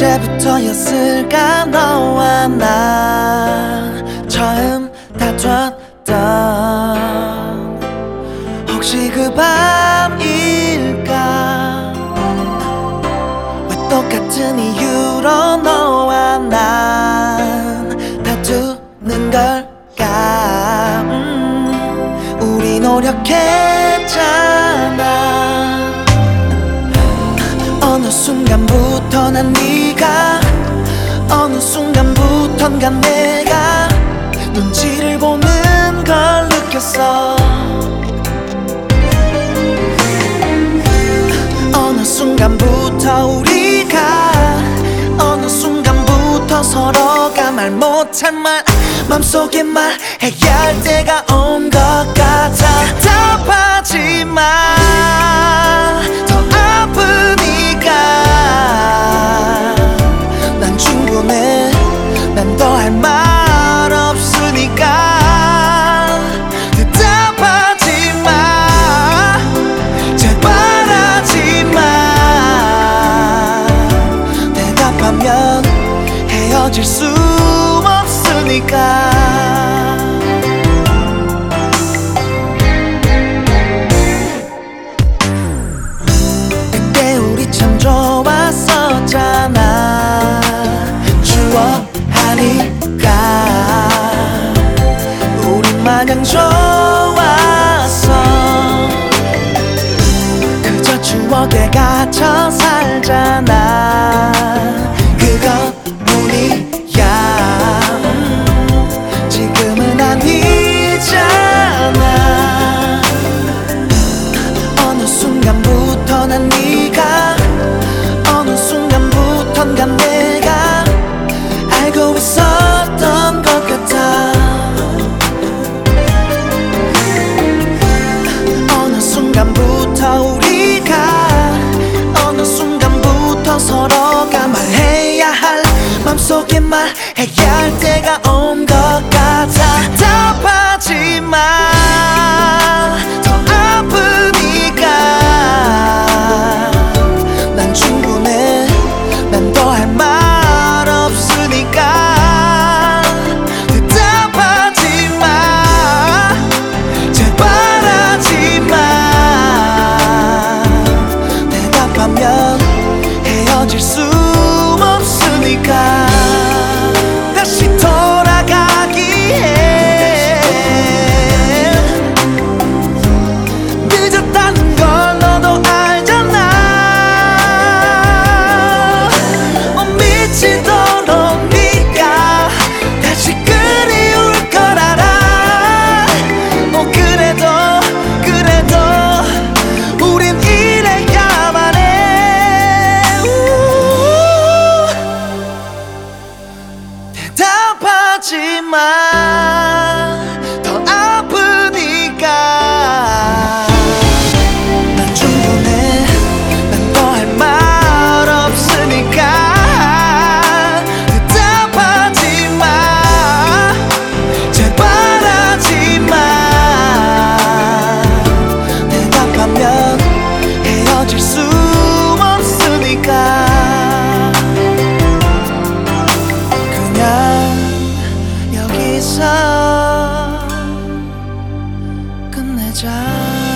언제부터였을까 너와 나 처음 다퉜던 혹시 그 밤일까 왜 똑같은 이유로 너와 난 다투는 걸까 우리 노력했잖아 어느 순간부터 난 네가 어느 순간부턴가 내가 눈치를 보는 걸 느꼈어 어느 순간부터 우리가 어느 순간부터 서로가 말 못할 말 맘속에 말해야 할 때가 온 것 같아 답하지 마 더 아프니까 난 충분해 난 더 할 말 없으니까 대답하지 마 제발 하지 마 대답하면 헤어질 수 없으니까 그때 우리 참 좋았었잖아 추억하니까 우리 마냥 좋았어 그저 추억에 갇혀 살잖아 그것뿐이야 지금은 아니잖아 어느 순간부터 난 네가 어느 순간부턴가 내가 알고 있었던 것 같아 어느 순간부터 우리가 어느 순간부터 서로가 말해야 할 맘속에 말해야 할 때가 온 것 같아 답하지 마 더 아프니까 난 충분해 난 더 할 말 없으니까 대답하지 마 제발 하지 마 대답하면 헤어질 수 없으니까 다시 돌아가기에 늦었다는 걸 너도 알잖아 미치도록 네가 다시 그리울 걸 알아 그래도 우린 이래야만 해 대답하지 마 더 아프니까 난 충분해 난 더 할 말 없으니까 대답하지 마 제발 하지 마 대답하면 헤어질 수 없으니까 그냥 여기서 끝내자